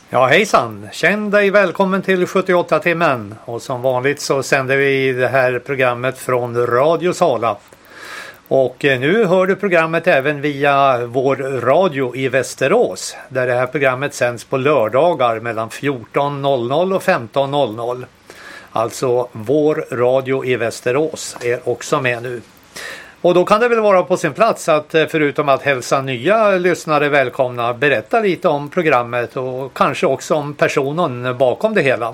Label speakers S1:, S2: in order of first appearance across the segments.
S1: Ja, hejsan! Känn dig välkommen till 78-timmen. Och som vanligt så sänder vi det här programmet från Radio Sala. Och nu hör du programmet även via vår radio i Västerås. Där det här programmet sänds på lördagar mellan 14.00 och 15.00. Alltså vår radio i Västerås är också med nu. Och då kan det väl vara på sin plats att förutom att hälsa nya lyssnare välkomna, berätta lite om programmet och kanske också om personen bakom det hela.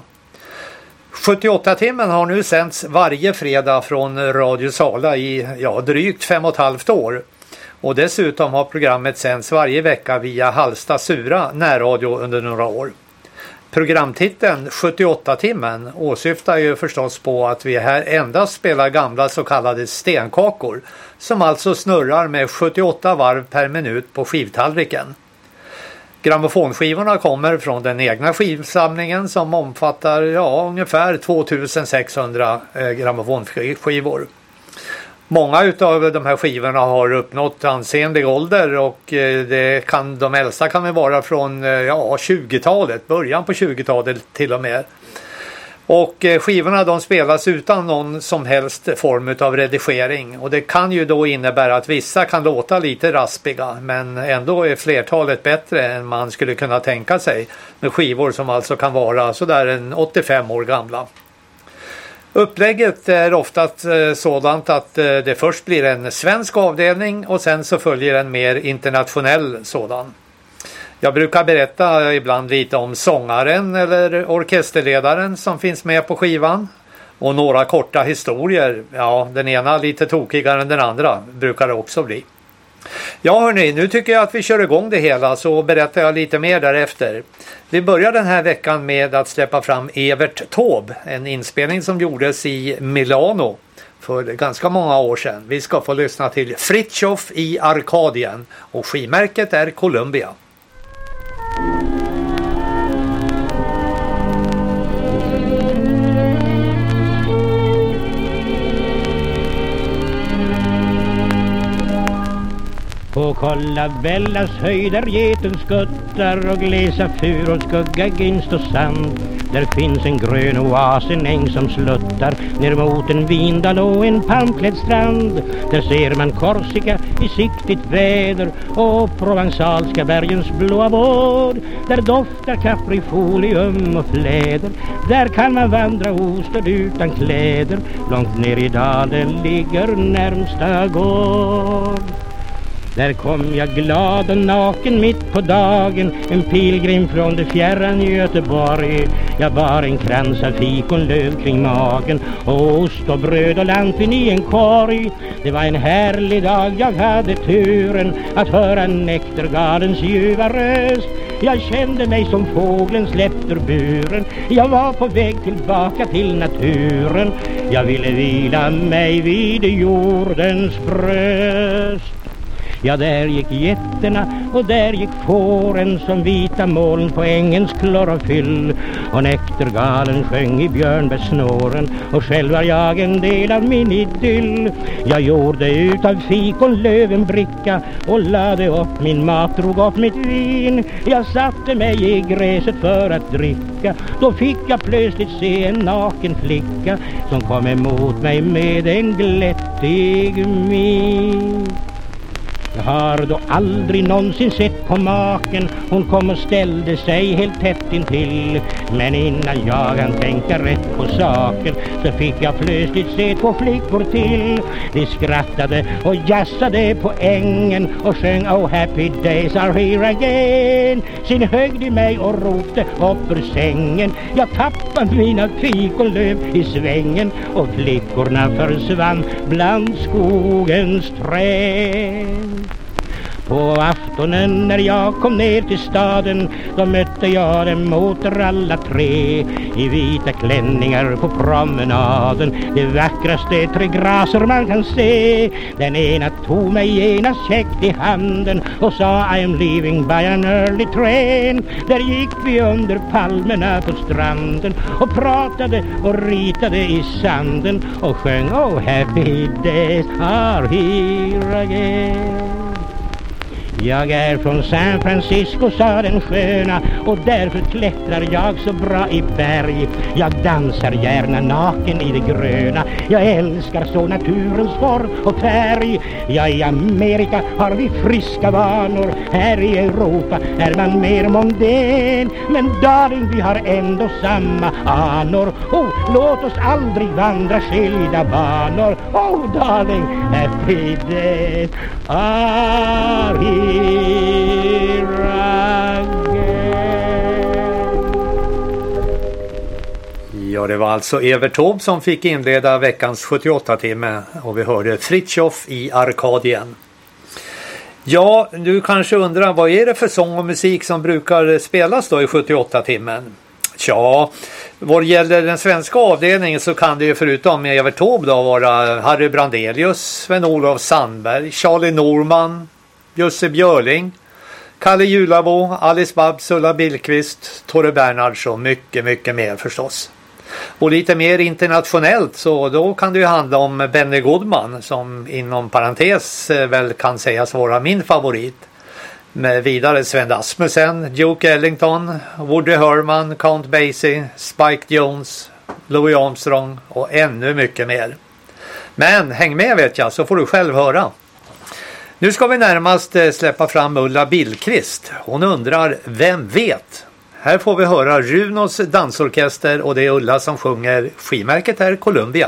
S1: 78-timmen har nu sänds varje fredag från Radio Sala i drygt 5,5 år. Och dessutom har programmet sänds varje vecka via Halsta Sura närradio under några år. Programtiteln 78-timmen åsyftar ju förstås på att vi här endast spelar gamla så kallade stenkakor som alltså snurrar med 78 varv per minut på skivtallriken. Grammofonskivorna kommer från den egna skivsamlingen som omfattar ungefär 2600 grammofonskivor. Många utav de här skivorna har uppnått ansenlig ålder och de äldsta kan väl vara från 20-talet, början på 20-talet till och med. Och skivorna de spelas utan någon som helst form av redigering och det kan ju då innebära att vissa kan låta lite raspiga men ändå är flertalet bättre än man skulle kunna tänka sig med skivor som alltså kan vara sådär en 85 år gamla. Upplägget är oftast sådant att det först blir en svensk avdelning och sen så följer en mer internationell sådan. Jag brukar berätta ibland lite om sångaren eller orkesterledaren som finns med på skivan. Och några korta historier, den ena lite tokigare än den andra brukar det också bli. Ja hörni, nu tycker jag att vi kör igång det hela så berättar jag lite mer därefter. Vi börjar den här veckan med att släppa fram Evert Taube, en inspelning som gjordes i Milano för ganska många år sedan. Vi ska få lyssna till Fritiof i Arkadien och skivmärket är Columbia.
S2: På Kollabellas höjder geten skuttar och glesa fur och skugga ginst och sand. Där finns en grön oas, en äng som sluttar ner mot en vindal och en palmklädd strand. Där ser man Korsika i siktigt väder och provansalska bergens blåa vård. Där doftar kaprifolium och fläder. Där kan man vandra ostad utan kläder. Långt ner i dalen ligger närmsta gård. Där kom jag glad och naken mitt på dagen, en pilgrim från det fjärran Göteborg. Jag bar en krans av fikonlöv kring magen och ost och bröd och lantvin i en korg. Det var en härlig dag, jag hade turen att höra näktergalens ljuva röst. Jag kände mig som fågeln släppt ur buren. Jag var på väg tillbaka till naturen. Jag ville vila mig vid jordens bröst. Ja, där gick getterna och där gick fåren som vita moln på ängens klorofyll. Och näktergalen sjöng i björnbärsnåren och själv var jag en del av min idyll. Jag gjorde ut av fikonlöv en bricka och lade upp min mat, drog upp mitt vin. Jag satte mig i gräset för att dricka. Då fick jag plötsligt se en naken flicka som kom emot mig med en glättig min. Jag har då aldrig någonsin sett på maken. Hon kom och ställde sig helt tätt intill. Men innan jag kan tänka rätt på saken så fick jag plötsligt se två flickor till. De skrattade och jassade på ängen och sjöng Oh happy days are here again. Sen högg de mig och ropte upp ur sängen. Jag tappade mina fikonlöv i svängen och flickorna försvann bland skogens träd. På aftonen när jag kom ner till staden, då mötte jag dem åter alla tre i vita klänningar på promenaden. Det vackraste tre graser man kan se. Den ena tog mig genast käckt i handen och sa I am leaving by an early train. Där gick vi under palmerna på stranden och pratade och ritade i sanden och sjöng Oh happy days are here again. Jag är från San Francisco, sa den sköna, och därför klättrar jag så bra i berg. Jag dansar gärna naken i det gröna. Jag älskar så naturens form och färg. Ja, i Amerika har vi friska vanor. Här i Europa är man mer mondän. Men darling, vi har ändå samma anor. Oh, låt oss aldrig vandra skilda banor. Oh, darling, happy day.
S1: Ja, det var alltså Evert Taube som fick inleda veckans 78-timme och vi hörde Fritiof i Arkadien. Ja, du kanske undrar, vad är det för sång och musik som brukar spelas då i 78-timmen? Ja, vad gäller den svenska avdelningen så kan det ju förutom Evert Taube då vara Harry Brandelius, Sven-Olof Sandberg, Charlie Norman, Jussi Björling, Kalle Julabo, Alice Babs, Ulla Billqvist, Tore Bernhards och mycket, mycket mer förstås. Och lite mer internationellt så då kan det ju handla om Benny Goodman som inom parentes väl kan sägas vara min favorit. Med vidare Sven Asmussen, Duke Ellington, Woody Herman, Count Basie, Spike Jones, Louis Armstrong och ännu mycket mer. Men häng med vet jag så får du själv höra. Nu ska vi närmast släppa fram Ulla Billqvist. Hon undrar, vem vet? Här får vi höra Runos dansorkester och det är Ulla som sjunger. Skimärket är Columbia.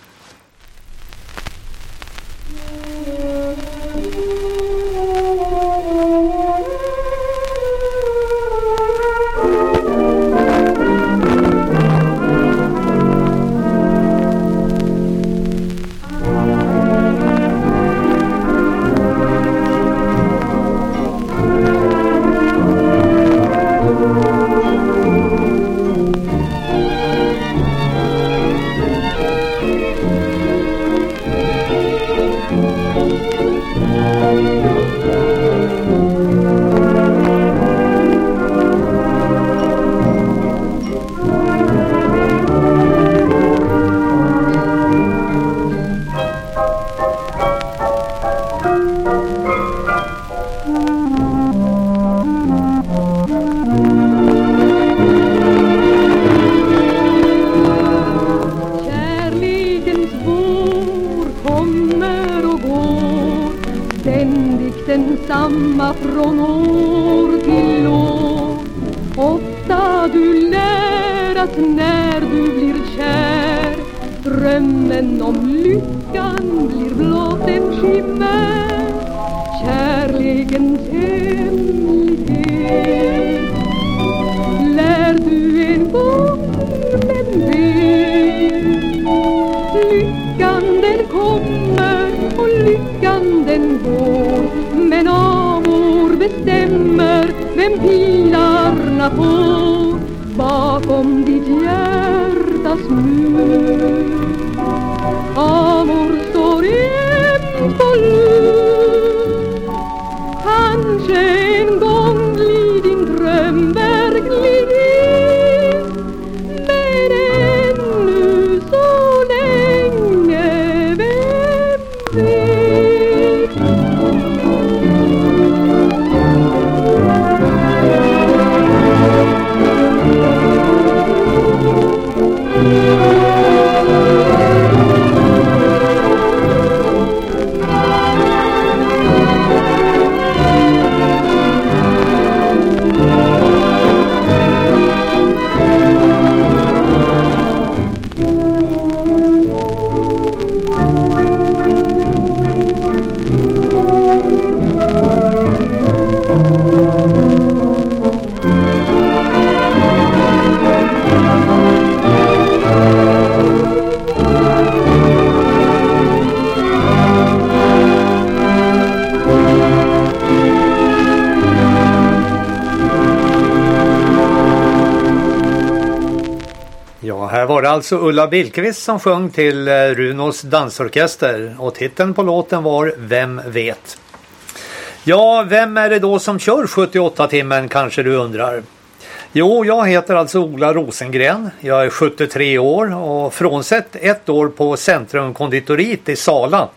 S1: Här var det alltså Ulla Billqvist som sjöng till Runos dansorkester och titeln på låten var Vem vet? Ja, vem är det då som kör 78-timmen kanske du undrar? Jo, jag heter alltså Ola Rosengren. Jag är 73 år och frånsett ett år på Centrum Konditoriet i Sala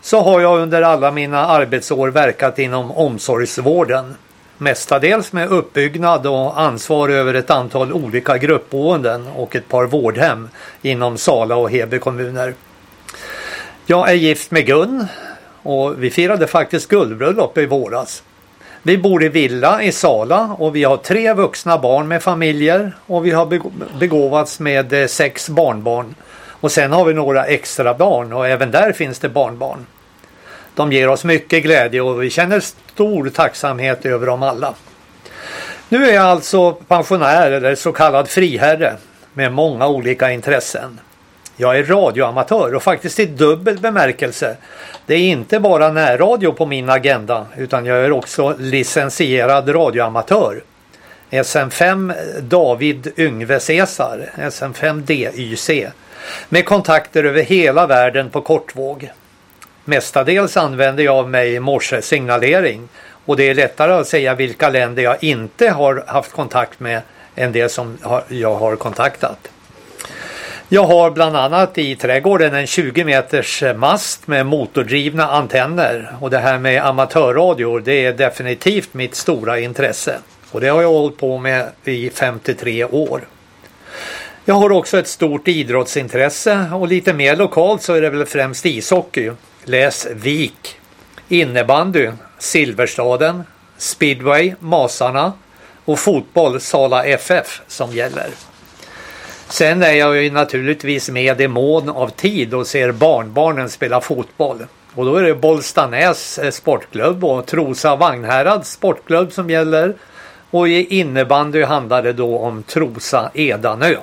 S1: så har jag under alla mina arbetsår verkat inom omsorgsvården. Mestadels med uppbyggnad och ansvar över ett antal olika gruppboenden och ett par vårdhem inom Sala och Heby kommuner. Jag är gift med Gun och vi firade faktiskt guldbröllop i våras. Vi bor i villa i Sala och vi har 3 vuxna barn med familjer och vi har begåvats med 6 barnbarn. Och sen har vi några extra barn och även där finns det barnbarn. De ger oss mycket glädje och vi känner stor tacksamhet över dem alla. Nu är jag alltså pensionär eller så kallad friherre med många olika intressen. Jag är radioamatör och faktiskt i dubbel bemärkelse. Det är inte bara närradio på min agenda utan jag är också licensierad radioamatör. SM5 David Yngve Cesar, SM5 DYC, med kontakter över hela världen på kortvåg. Mestadels använder jag mig morsesignalering och det är lättare att säga vilka länder jag inte har haft kontakt med än det som jag har kontaktat. Jag har bland annat i trädgården en 20 meters mast med motordrivna antenner och det här med amatörradio det är definitivt mitt stora intresse och det har jag hållit på med i 53 år. Jag har också ett stort idrottsintresse och lite mer lokalt så är det väl främst ishockey. Läs Vik, innebandy, Silverstaden, speedway, Masarna och fotboll Sala FF som gäller. Sen är jag ju naturligtvis med i mån av tid och ser barnbarnen spela fotboll. Och då är det Bollstanäs sportklubb och Trosa Vagnhärad sportklubb som gäller. Och i innebandy handlar det då om Trosa Edanö.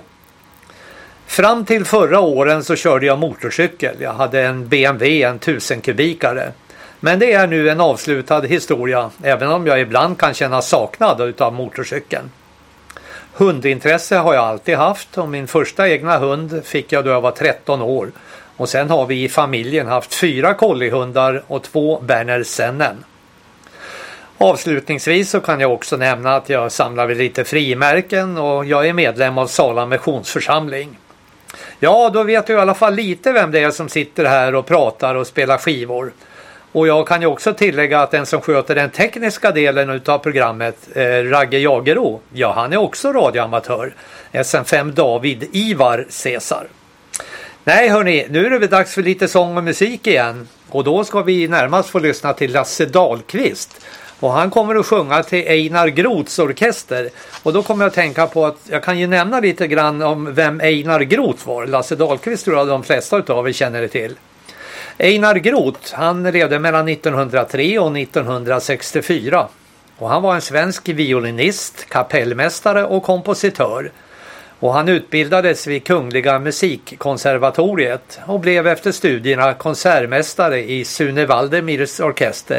S1: Fram till förra åren så körde jag motorcykel. Jag hade en BMW, en 1000 kubikare. Men det är nu en avslutad historia, även om jag ibland kan känna saknad utav motorcykeln. Hundintresse har jag alltid haft och min första egna hund fick jag då jag var 13 år. Och sen har vi i familjen haft 4 kollihundar och 2 Berner Sennen. Avslutningsvis så kan jag också nämna att jag samlar lite frimärken och jag är medlem av Sala missionsförsamling. Ja, då vet jag i alla fall lite vem det är som sitter här och pratar och spelar skivor. Och jag kan ju också tillägga att den som sköter den tekniska delen utav programmet, Ragge Jagero, ja han är också radioamatör. SM5 David Ivar Cesar. Nej hörni, nu är det väl dags för lite sång och musik igen. Och då ska vi närmast få lyssna till Lasse Dahlqvist. Och han kommer att sjunga till Einar Groths orkester. Och då kommer jag att tänka på att jag kan ju nämna lite grann om vem Einar Groth var. Lasse Dahlqvist tror jag de flesta utav er känner det till. Einar Groth, han levde mellan 1903 och 1964. Och han var en svensk violinist, kapellmästare och kompositör. Och han utbildades vid Kungliga musikkonservatoriet och blev efter studierna konsertmästare i Sune Waldemirs orkester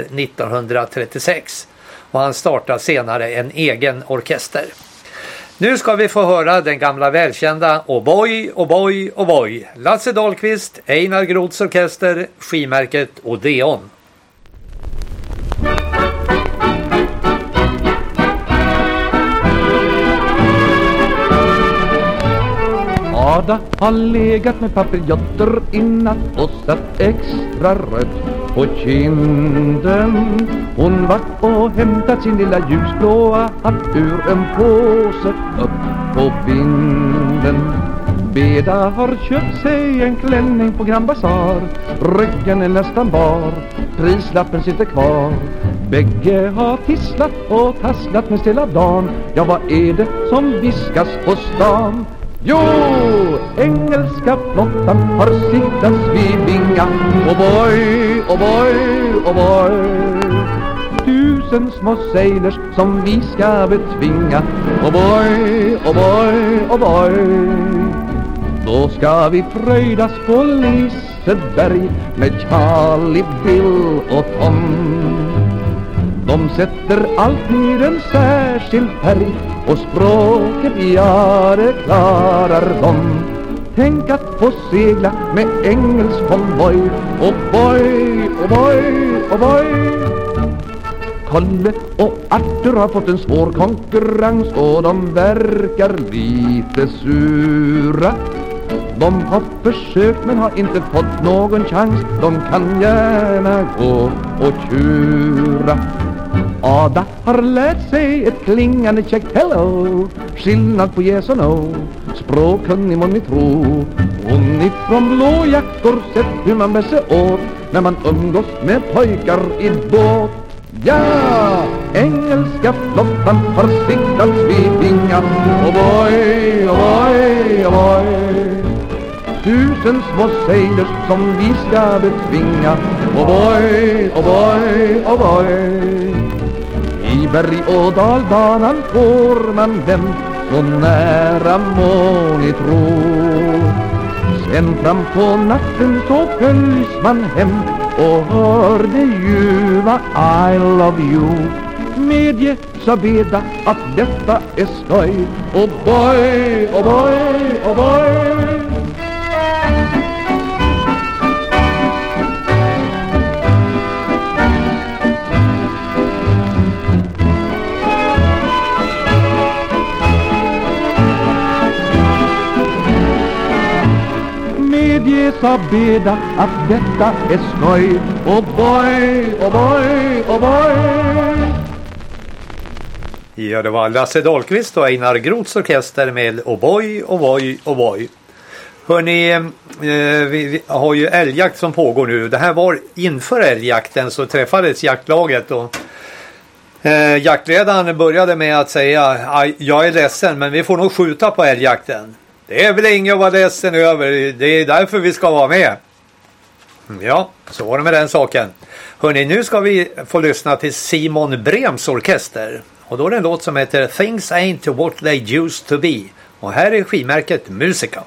S1: 1936. Och han startade senare en egen orkester. Nu ska vi få höra den gamla välkända O'boy, O'boy, O'boy. Lasse Dahlqvist, Einar Groths orkester, skimärket Odeon.
S3: Ada har legat med papiljotter innan och satt extra rött på kinden. Hon var och hämtat sin lilla ljusblåa hatt ur en påse upp på vinden. Beda har köpt sig en klänning på Grand Bazaar. Ryggen är nästan bar, prislappen sitter kvar. Bägge har tisslat och tasslat med stilla dagen. Ja, vad är det som viskas på stan? Jo, engelska flottan har siktats vid Vinga. O'boy, O'boy, O'boy. 1000 små sailors som vi ska betvinga. O'boy, O'boy, O'boy. Då ska vi fröjdas på Liseberg med Charlie, Bill och Tom. De sätter alltid en särskild färg och språket, ja det klarar de. Tänk att få segla med engelsk konvoj. O'boy, O'boy, O'boy. Kalle och Arthur har fått en svår konkurrens och de verkar lite sura. De har försökt men har inte fått någon chans. De kan gärna gå och tjura. Ada har lärt sig ett klingande käckt hello. Skillnad på yes och no. Språkkunnig må ni tro. Hon ifrån blåjackor sett hur man bär sig åt när man umgås med pojkar i båt. Ja, engelska flottan har siktats vid vingar. Oh boy, oh boy, oh boy. 1000 små sailors som vi ska betvinga. Oh boy, oh boy, oh boy. I berg- och dalbanan får man dem så nära må ni tro. Sen fram på natten så följs man hem och hör det ljuva I love you. Medge Sabeda att detta är skoj. Oh boy, oh boy, oh boy. Medge Sabeda att detta är skoj. Oh boy, oh boy, oh boy.
S1: Ja, det var Lasse Dahlqvist och Einar Groths orkester med Oh boy, oh boy, oh boy. Hörrni, vi har ju älgjakt som pågår nu. Det här var inför älgjakten så träffades jaktlaget och jaktledaren började med att säga jag är ledsen men vi får nog skjuta på älgjakten. Det är väl inget att vara ledsen över, det är därför vi ska vara med. Ja, så var det med den saken. Hörrni, nu ska vi få lyssna till Simon Brems orkester. Och då är det en låt som heter Things Ain't What They Used To Be. Och här är skivmärket Musica.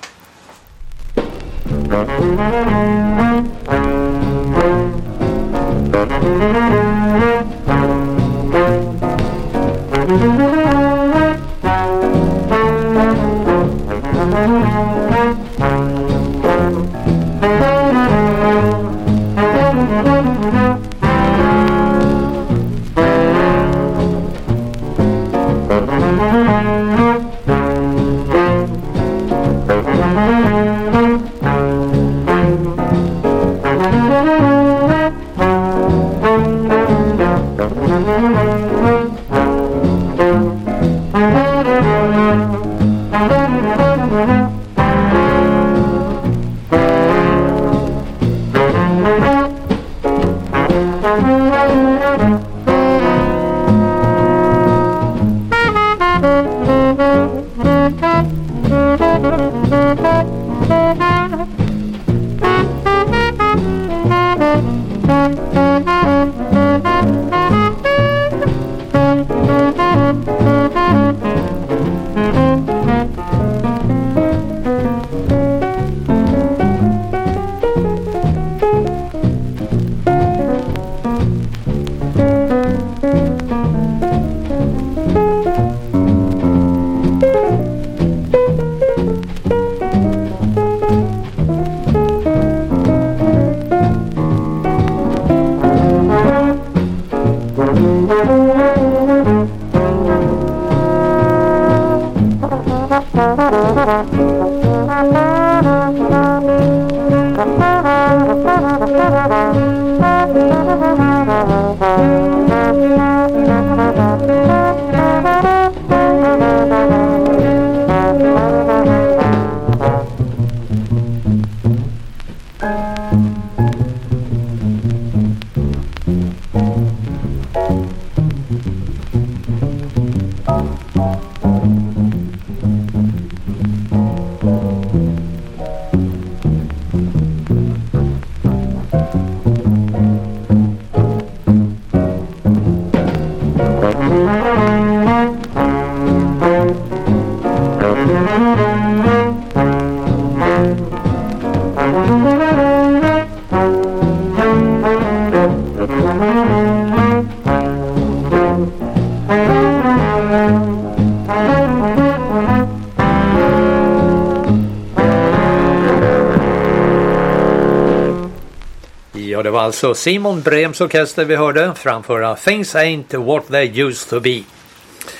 S1: Ja, det var alltså Simon Brems orkester vi hörde framföra Things Ain't What They Used To Be.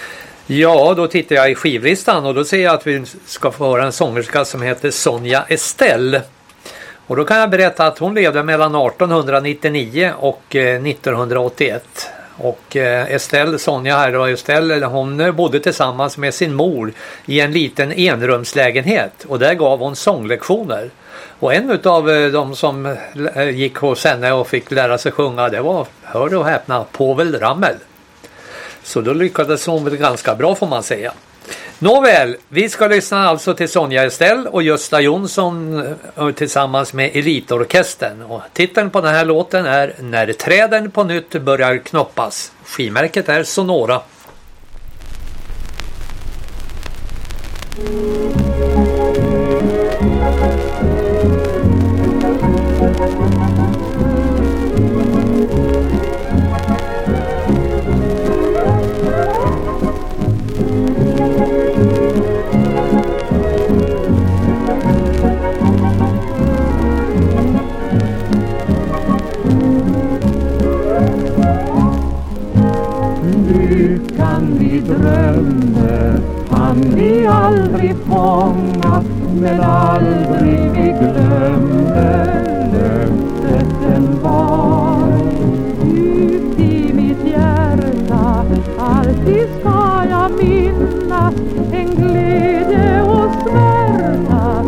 S1: Ja, då tittar jag i skivlistan och då ser jag att vi ska få höra en sångerska som heter Sonja Estelle. Och då kan jag berätta att hon levde mellan 1899 och 1981. Och Estelle, Sonja här då, Estelle, hon bodde tillsammans med sin mor i en liten enrumslägenhet. Och där gav hon sånglektioner. Och en av de som gick hos henne och fick lära sig sjunga, det var, hör och häpna, Povel Ramel. Så då lyckades hon väl ganska bra får man säga. Nåväl, vi ska lyssna alltså till Sonja Estelle och Gösta Jonsson tillsammans med Elitorkestern. Och titeln på den här låten är När träden på nytt börjar knoppas. Skivmärket är Sonora.
S4: Lyckan vi drömde hann vi aldrig fånga, men aldrig vi glömde löftet den var. Ut i mitt hjärta alltid ska jag minnas en glädje och smärta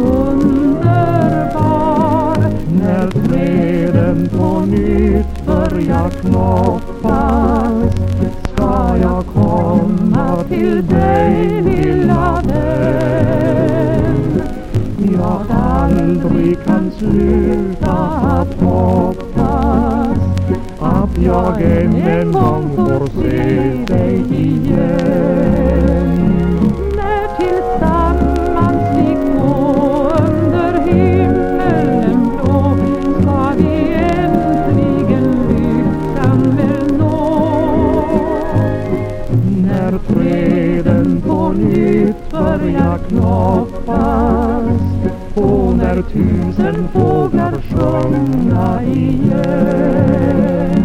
S4: underbar. När träden på nytt börjar knoppas ska jag komma till dig, lilla vän. Jag aldrig kan sluta att hoppas att jag än en gång får se dig igen. När tillsammans vi går under himmelen blå ska vi äntligen lyckan väl nå. När träden på nytt börjar knoppas och när 1000 fåglar sjunga igen.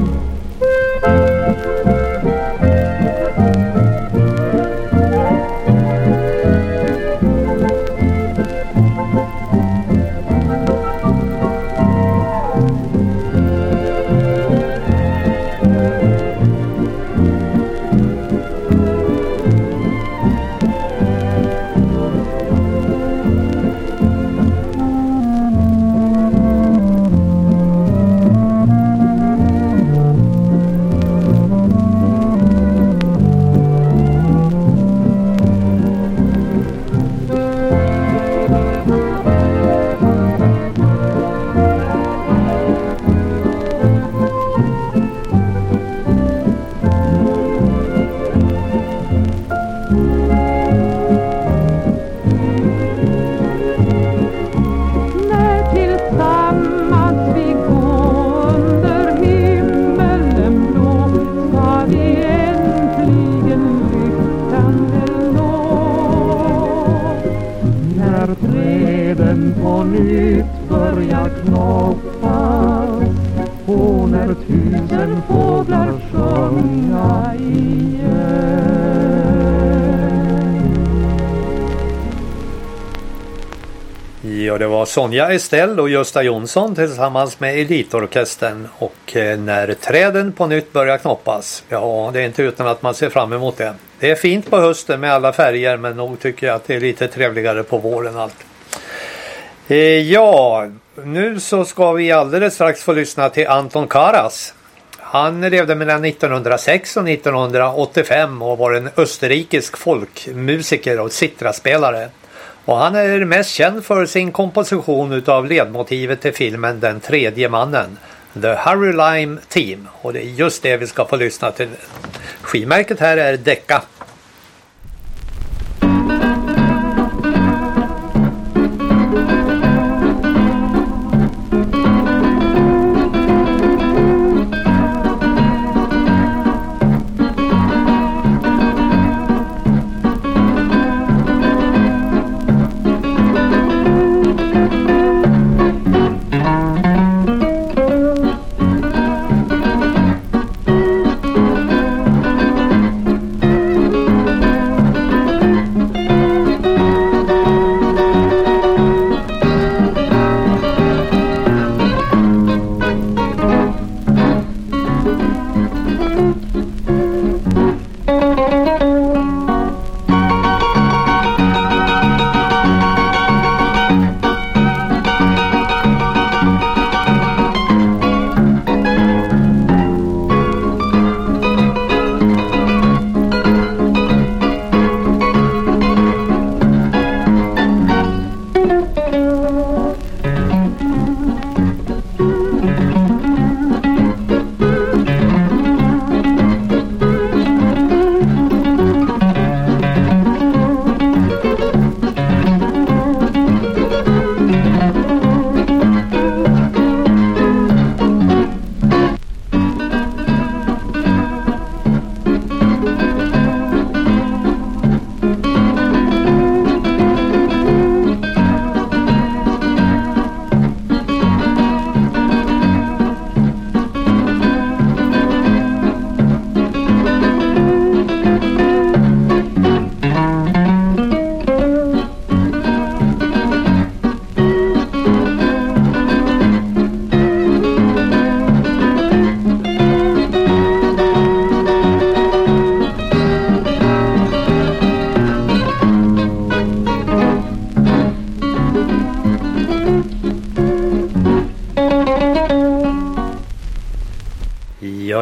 S1: Ja, det var Sonja Estelle och Gösta Jonsson tillsammans med Elitorkestern och När träden på nytt börjar knoppas. Ja, det är inte utan att man ser fram emot det. Det är fint på hösten med alla färger, men nog tycker jag att det är lite trevligare på våren allt. Ja, nu så ska vi alldeles strax få lyssna till Anton Karas. Han levde mellan 1906 och 1985 och var en österrikisk folkmusiker och sitraspelare. Och han är mest känd för sin komposition utav ledmotivet till filmen Den tredje mannen, The Harry Lime Team. Och det är just det vi ska få lyssna till. Skivmärket här är Decca.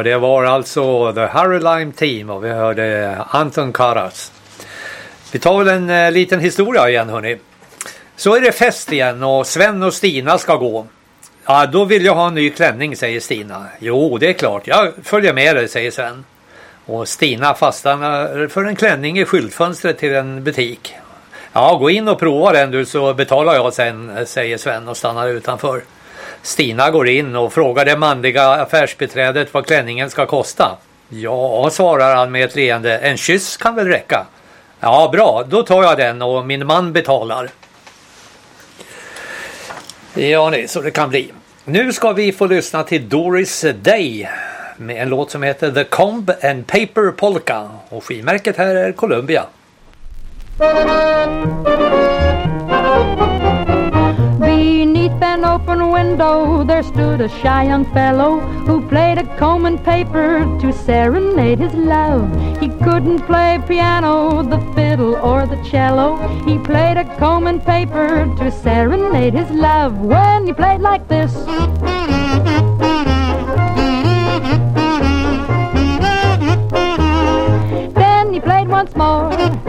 S1: Ja, det var alltså The Harry Lime Team och vi hörde Anton Karas. Vi tar väl en liten historia igen, hörni. Så är det fest igen och Sven och Stina ska gå. Ja, då vill jag ha en ny klänning, säger Stina. Jo, det är klart. Jag följer med dig, säger Sven. Och Stina fastnar för en klänning i skyltfönstret till en butik. Ja, gå in och prova den du, så betalar jag sen, säger Sven och stannar utanför. Stina går in och frågar det manliga affärsbiträdet vad klänningen ska kosta. Ja, svarar han med ett leende. En kyss kan väl räcka? Ja, bra. Då tar jag den och min man betalar. Ja, nej, så det kan bli. Nu ska vi få lyssna till Doris Day med en låt som heter The Comb and Paper Polka. Och skivmärket här är Columbia.
S5: Beneath an open window there stood a shy young fellow who played a comb and paper to serenade his love. He couldn't play piano, the fiddle or the cello. He played a comb and paper to serenade his love. When he played like this, then he played once more.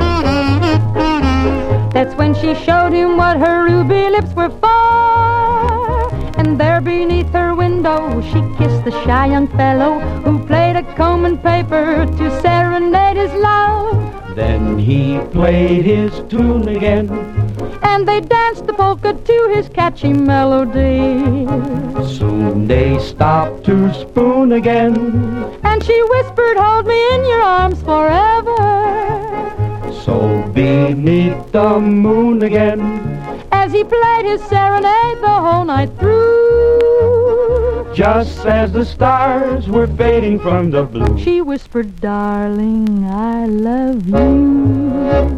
S5: That's when she showed him what her ruby lips were for. And there beneath her window she kissed the shy young fellow who played a comb and paper to serenade his love.
S2: Then he played his tune again,
S5: And they danced the polka to his catchy melody.
S2: soon they stopped to spoon again.
S5: And she whispered, hold me in your arms forever.
S2: So beneath the moon again,
S5: As he played his serenade the whole night through.
S2: just as the stars were fading from the blue,
S5: She whispered, darling, I love you.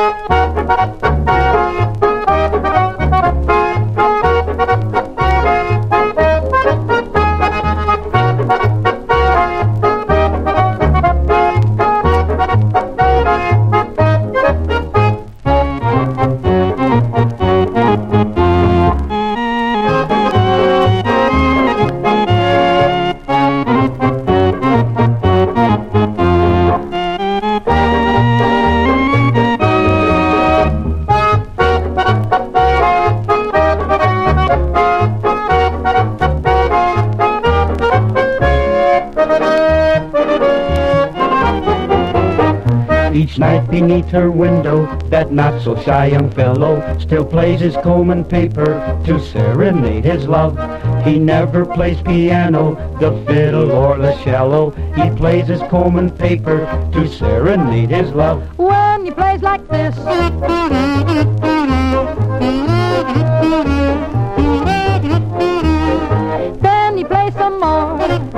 S2: Each night beneath her window, that not-so-shy young fellow still plays his comb and paper to serenade his love. He never plays piano, the fiddle or the cello. He plays his comb and paper to serenade his love.
S5: When he plays like this, then he plays some more.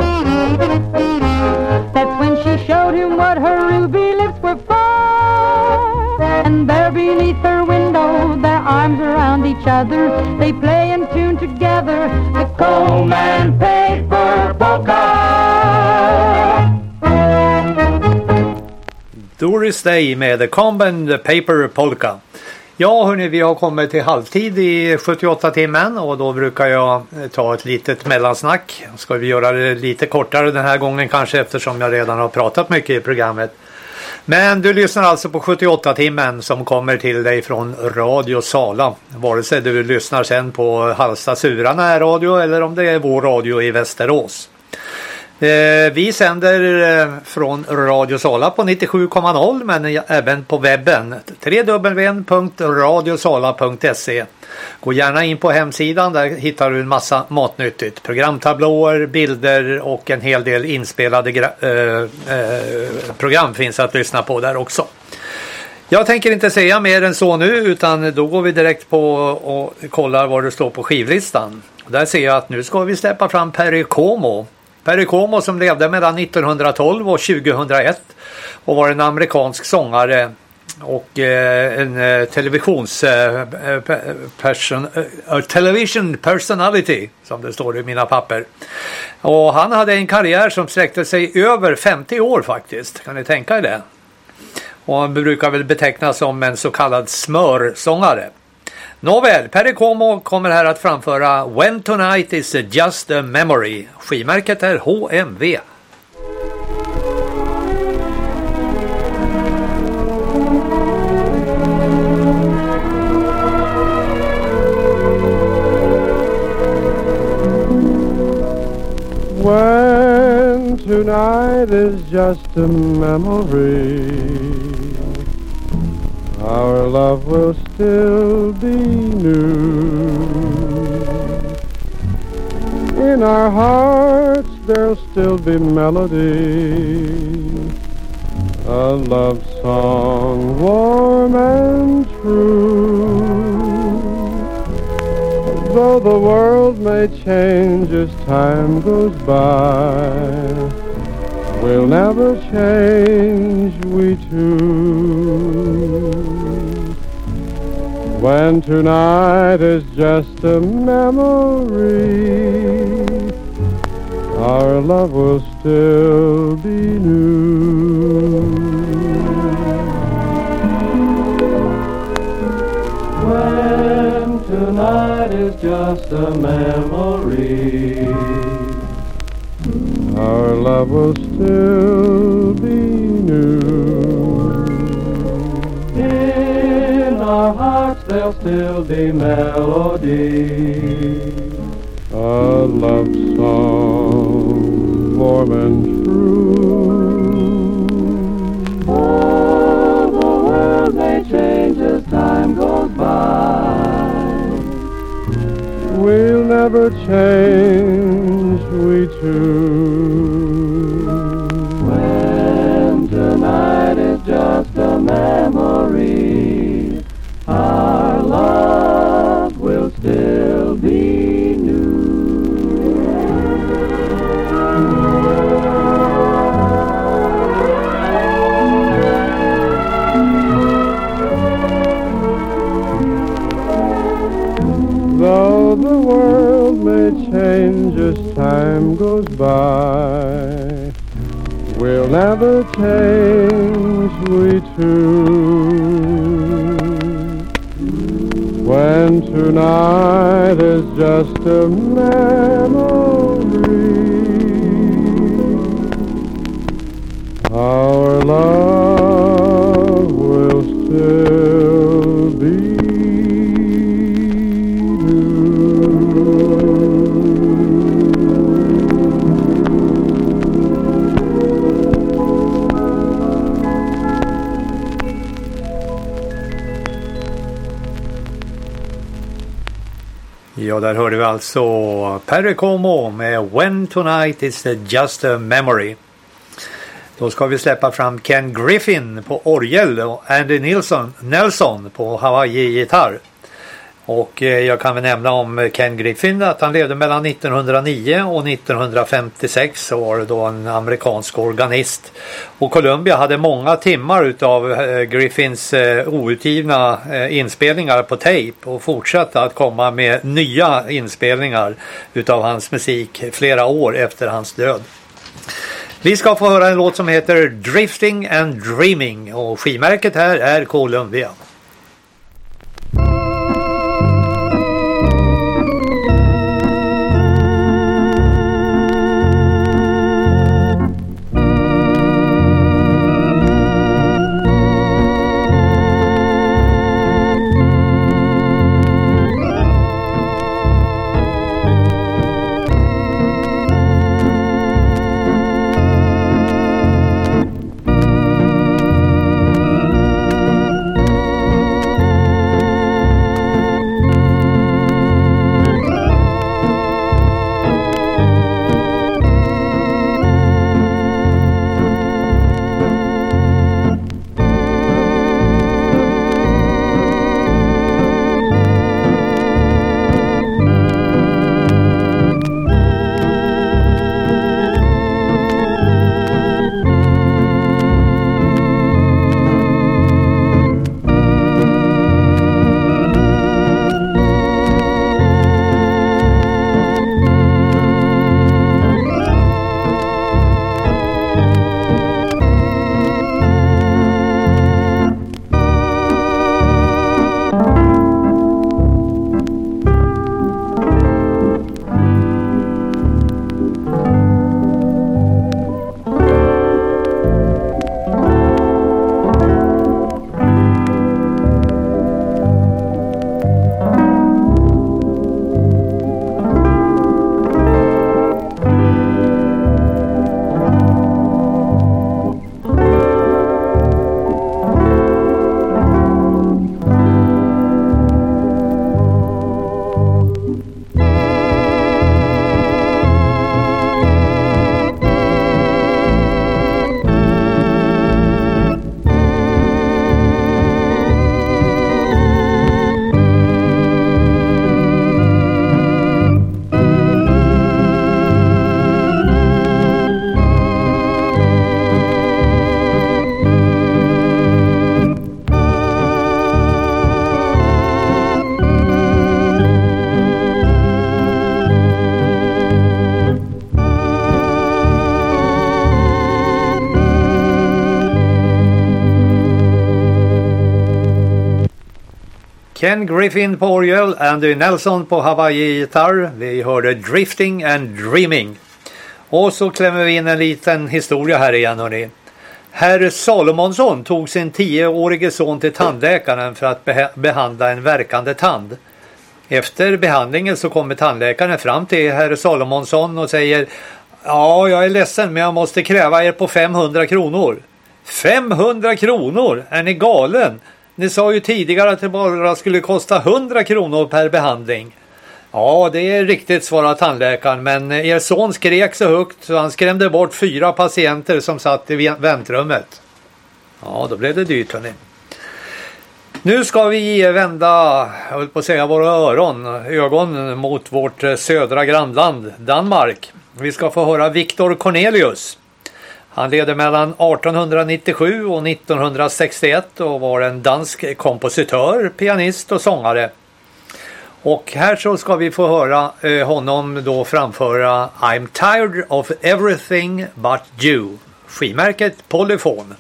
S5: That's when she showed him what her ruby lips were for. And there beneath her window, their arms around each other, they play and tune together the comb and paper polka.
S1: Doris Day med The Comb and Paper Polka. Ja hörni, vi har kommit till halvtid i 78-timmen och då brukar jag ta ett litet mellansnack. Ska vi göra det lite kortare den här gången kanske, eftersom jag redan har pratat mycket i programmet. Men du lyssnar alltså på 78-timmen som kommer till dig från Radio Sala. Vare sig du lyssnar sen på Halsta Sura närradio eller om det är vår radio i Västerås. Vi sänder från Radio Sala på 97,0 men även på webben www.radiosala.se. Gå gärna in på hemsidan, där hittar du en massa matnyttigt. Programtablåer, bilder och en hel del inspelade program finns att lyssna på där också. Jag tänker inte säga mer än så nu, utan då går vi direkt på och kollar vad det står på skivlistan. Där ser jag att nu ska vi släppa fram Perry Como. Perry Como som levde mellan 1912 och 2001 och var en amerikansk sångare och en television personality som det står i mina papper. Och han hade en karriär som sträckte sig över 50 år faktiskt, kan ni tänka er det? Och han brukar väl betecknas som en så kallad smörsångare. Nåväl, Perry Como kommer här att framföra When Tonight is Just a Memory. Skivmärket är HMV.
S3: tonight is just a memory. Our love will still be new. In our hearts there'll still be melody, a love song warm and true. Though the world may change as time goes by, we'll never change, we two. When tonight is just a memory, our love will still be new. When tonight is just a memory, our love will still be new. In our hearts there'll still be melody, a love song warm and true. Oh, the world may change as time goes by, we'll never change, we two. When tonight is just a memory, our love will still be new. Though the world may change as time goes by, we'll never change, we two. When tonight is just a memory, our love will still be
S1: Ja, där hörde vi alltså Perry Como med When Tonight Is Just a Memory. Då ska vi släppa fram Ken Griffin på orgel och Andy Nelson på Hawaii-gitarr. Och jag kan väl nämna om Ken Griffin att han levde mellan 1909 och 1956 och var då en amerikansk organist. Och Columbia hade många timmar utav Griffins outgivna inspelningar på tape och fortsatte att komma med nya inspelningar utav hans musik flera år efter hans död. Vi ska få höra en låt som heter Drifting and Dreaming och skivmärket här är Columbia. Ken Griffin på orgel, Andy Nelson på Hawaii-gitarr. Vi hörde Drifting and Dreaming. Och så klämmer vi in en liten historia här igen, hörni. Herr Salomonsson tog sin 10-årige son till tandläkaren för att behandla en verkande tand. Efter behandlingen så kommer tandläkaren fram till herr Salomonsson och säger: ja, jag är ledsen, men jag måste kräva er på 500 kronor. 500 kronor? Är ni galen? Ni sa ju tidigare att det bara skulle kosta 100 kronor per behandling. Ja, det är riktigt, svarade tandläkaren, men er son skrek så högt så han skrämde bort 4 patienter som satt i väntrummet. Ja, då blev det dyrt, hörni. Nu ska vi vända, jag vill på säga, våra ögon mot vårt södra grannland, Danmark. Vi ska få höra Victor Cornelius. Han levde mellan 1897 och 1961 och var en dansk kompositör, pianist och sångare. Och här så ska vi få höra honom då framföra I'm tired of everything but you. Skivmärket Polyphon.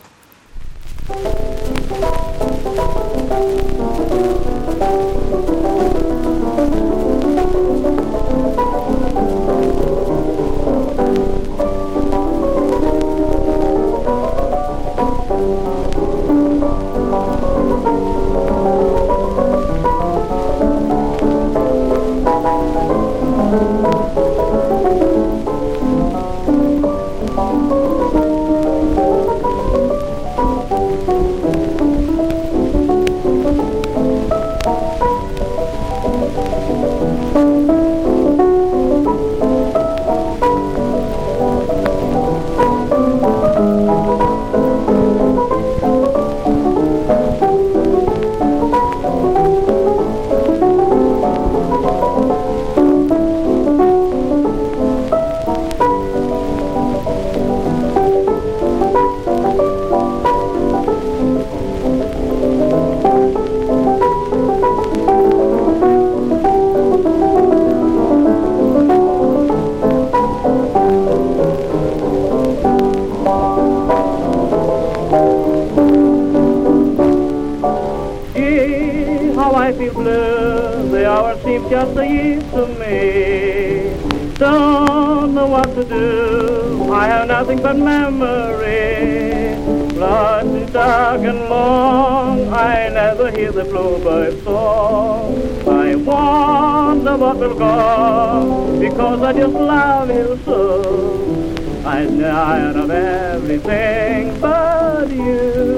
S6: Just a year to me. Don't know what to do. I have nothing but memory. Life is dark and long. I never hear the bluebird song. I wonder what will come, because I just love you so. I'm tired of everything but you.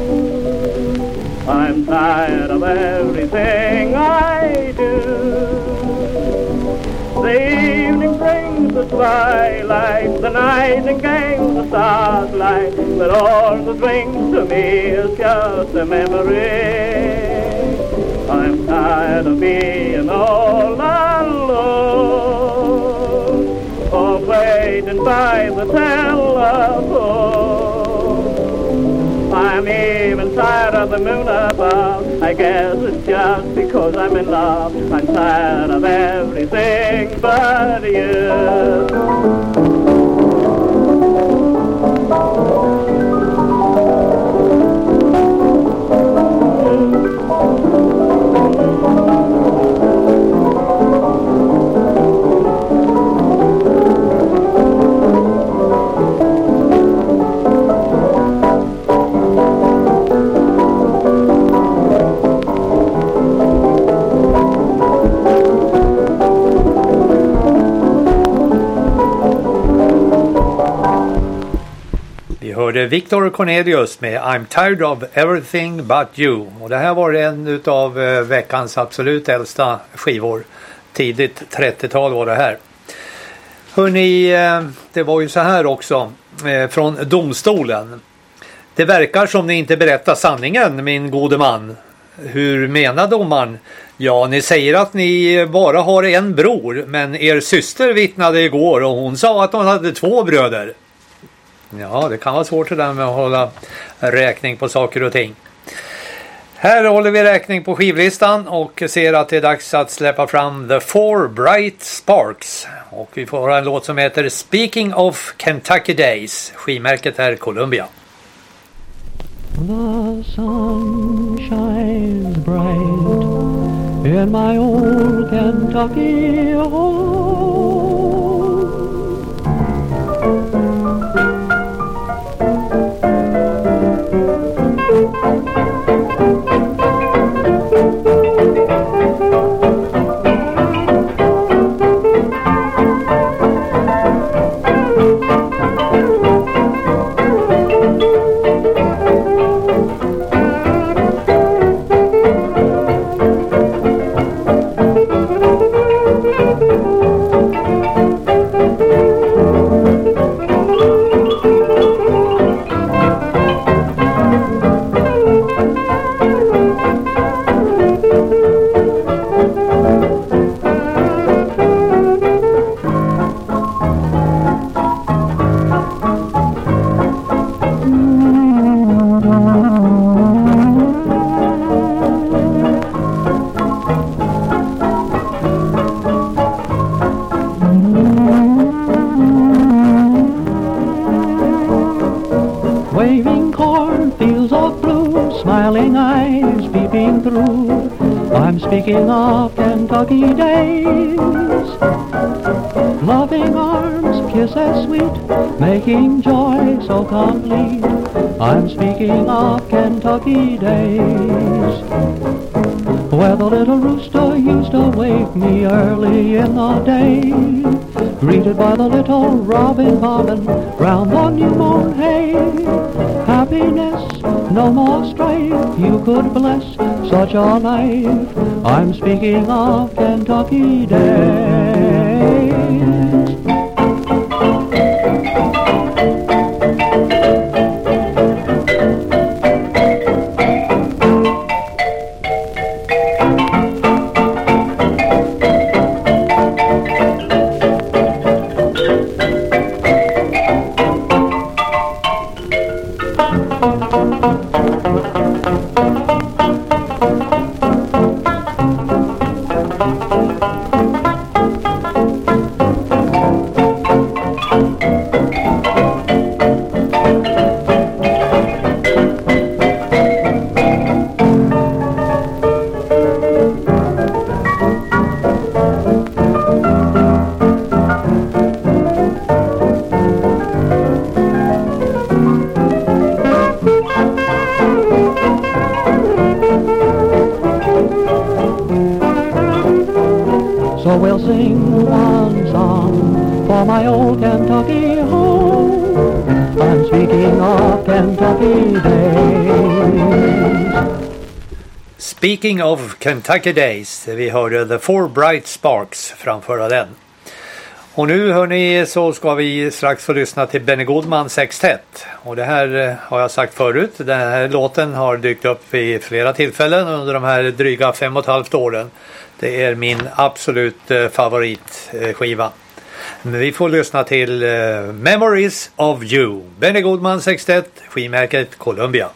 S6: I'm tired of everything I do. The evening brings the twilight, the nightingale, the starlight, but all that brings to me is just a memory. I'm tired of being all alone, or waiting by the telephone. I'm even tired of the moon above. I guess it's just because I'm in love. I'm tired of everything but you.
S1: Hörde Victor Cornelius med I'm tired of everything but you. Och det här var en av veckans absolut äldsta skivor. Tidigt 30-tal var det här. Hörrni, det var ju så här också från domstolen. Det verkar som ni inte berättar sanningen, min gode man. Hur menar domaren? Ja, ni säger att ni bara har en bror, men er syster vittnade igår och hon sa att hon hade 2 bröder. Ja, det kan vara svårt det där med att hålla räkning på saker och ting. Här håller vi räkning på skivlistan och ser att det är dags att släppa fram The Four Bright Sparks. Och vi får en låt som heter Speaking of Kentucky Days. Skivmärket är Columbia.
S2: The sun shines bright
S4: in my old Kentucky home. Waving cornfields of blue, smiling eyes peeping through. I'm speaking of Kentucky days. Loving arms, kisses sweet, making joy so complete. I'm speaking of Kentucky days. Where the little rooster used to wake me early in the day, greeted by the little robin bobbing round the new mown hay. Happiness, no more strife, you could bless such a life. I'm speaking of Kentucky days. So we'll sing one song for my old Kentucky home. I'm speaking of Kentucky days.
S1: Speaking of Kentucky Days, vi hörde The Four Bright Sparks framföra den. Och nu hörni så ska vi strax få lyssna till Benny Goodman Sextett. Och det här har jag sagt förut, den här låten har dykt upp i flera tillfällen under de här dryga 5,5 åren. Det är min absolut favoritskiva. Men vi får lyssna till Memories of You. Benny Goodman Sextett, skivmärket Columbia.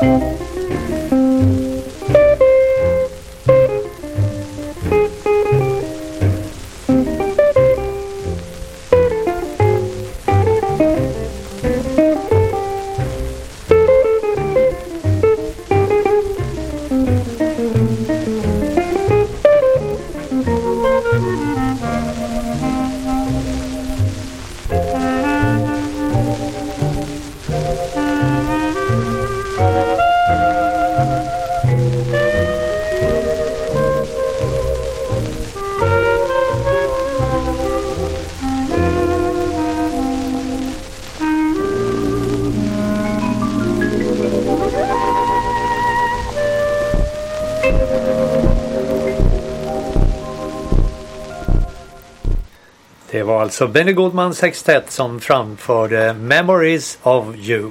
S1: Det var alltså Benny Goodman Sextet som framförde Memories of You.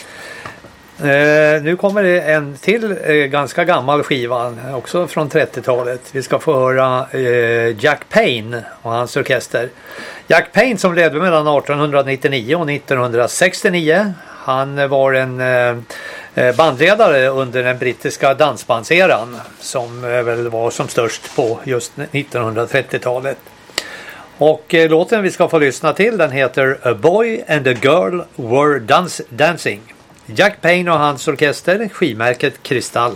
S1: Nu kommer det en till ganska gammal skiva, också från 30-talet. Vi ska få höra Jack Payne och hans orkester. Jack Payne som levde mellan 1899 och 1969. Han var en bandledare under den brittiska dansbandseran som väl var som störst på just 1930-talet. Och låten vi ska få lyssna till, den heter A Boy and a Girl Were Dancing. Jack Payne och hans orkester, skivmärket Kristall.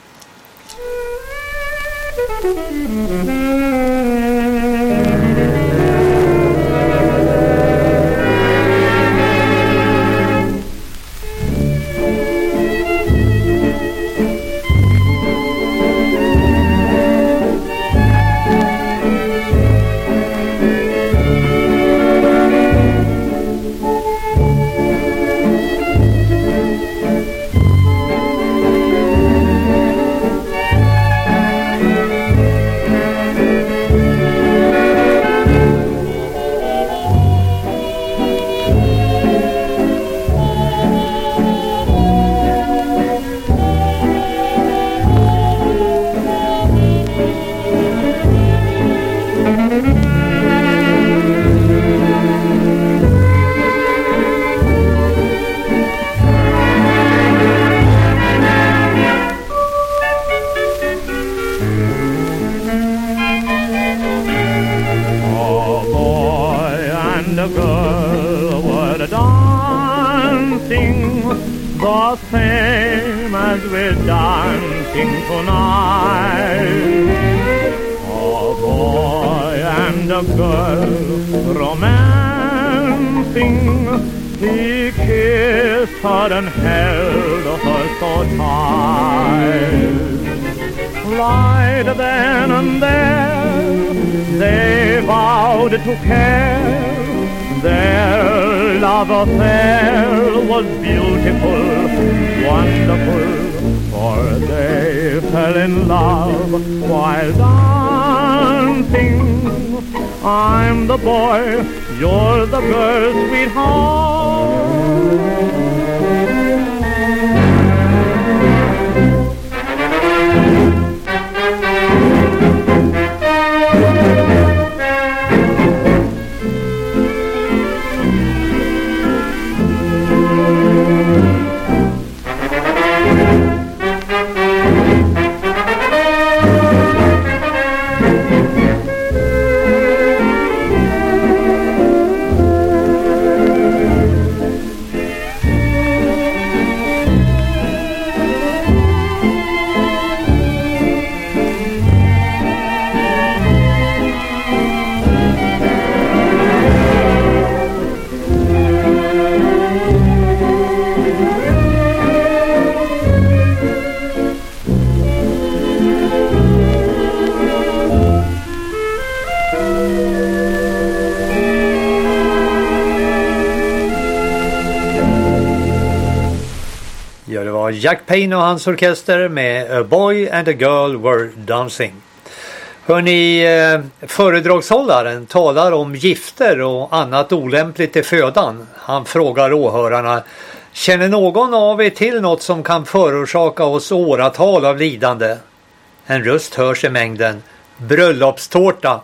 S6: The same as we're dancing tonight. A boy and a girl romancing. He kissed her and held her so tight. Right then and there they vowed to care. Their love affair was beautiful, wonderful, for they fell in love while dancing. I'm the boy, you're the girl, sweetheart.
S1: Jack Payne och hans orkester med A Boy and a Girl Were Dancing. Hörrni, föredragshållaren talar om gifter och annat olämpligt i födan. Han frågar åhörarna: känner någon av er till något som kan förorsaka oss åratal av lidande? En röst hörs i mängden: bröllopstårta.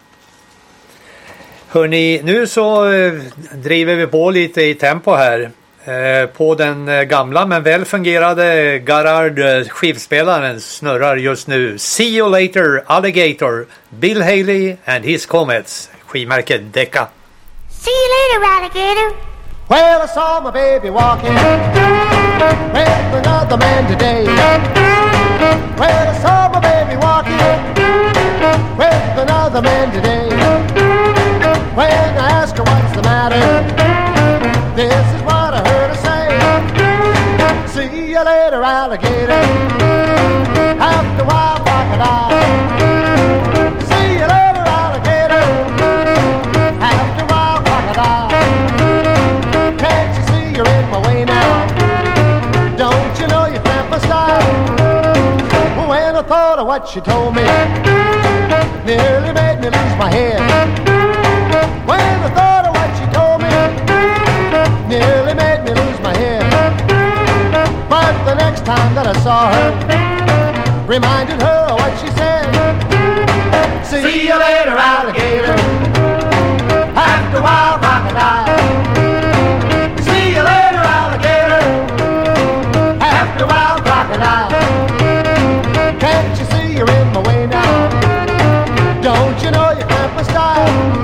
S1: Hörrni, nu så driver vi på lite i tempo här. På den gamla men väl fungerade Garrard skivspelaren snurrar just nu See You Later Alligator, Bill Haley and His Comets, skivmärket Decca.
S7: See you later, alligator.
S8: Well, I saw my baby walking with another man today. Well, I saw my baby walking with another man today. When I asked her what's the matter, this is what I heard her say. See you later, alligator. After a while, crocodile. See you later, alligator. After a while, crocodile. Can't you see you're in my way now? Don't you know you cramp my style? When I thought of what she told me, nearly made me lose my head. When I thought of what she told me, nearly made me lose my head. But the next time that I saw her, reminded her of what she said. See you later, alligator. After a while, crocodile. See you later, alligator. After a while, crocodile. Can't you see you're in my way now? Don't you know you cramp my style?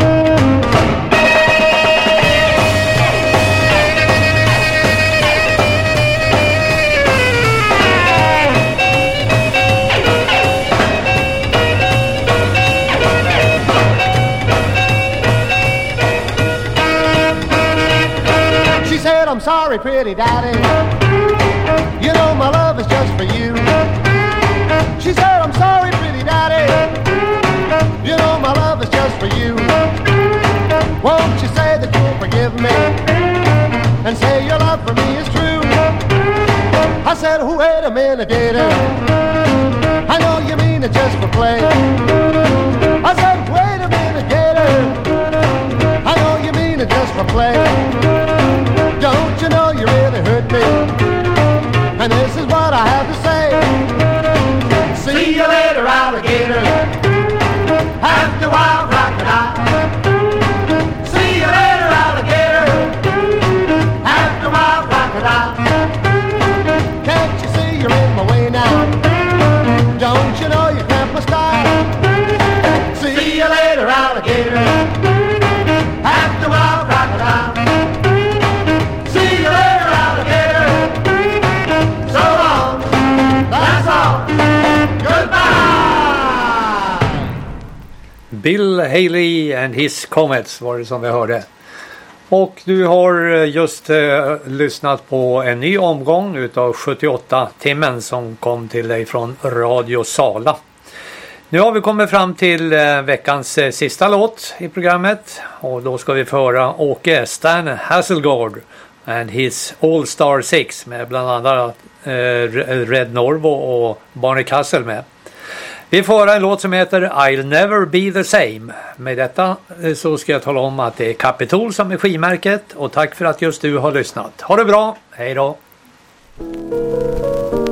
S8: I'm sorry, pretty daddy. You know my love is just for you. She said, I'm sorry, pretty daddy. You know my love is just for you. Won't you say that you'll forgive me and say your love for me is true? I said, oh, wait a minute, gator. I know you mean it just for play. I said, wait a minute, gator. I know you mean it just for play. Don't you know you really hurt me? And this is what I have to say. See you later, alligator. After a while, crocodile. See you later, alligator. After a while, crocodile. Can't you see you're in my way now? Don't you know you cramp my style? See you later, alligator. After a while, crocodile.
S1: Bill Haley and His Comets var det som vi hörde. Och du har just lyssnat på en ny omgång utav 78-timmen som kom till dig från Radio Sala. Nu har vi kommit fram till veckans sista låt i programmet. Och då ska vi föra Åke Stan Hasselgaard and His All Star Six med bland annat Red Norvo och Barney Castle med. Vi får höra en låt som heter I'll Never Be The Same. Med detta så ska jag tala om att det är Capitol som är skivmärket. Och tack för att just du har lyssnat. Ha det bra, hej då!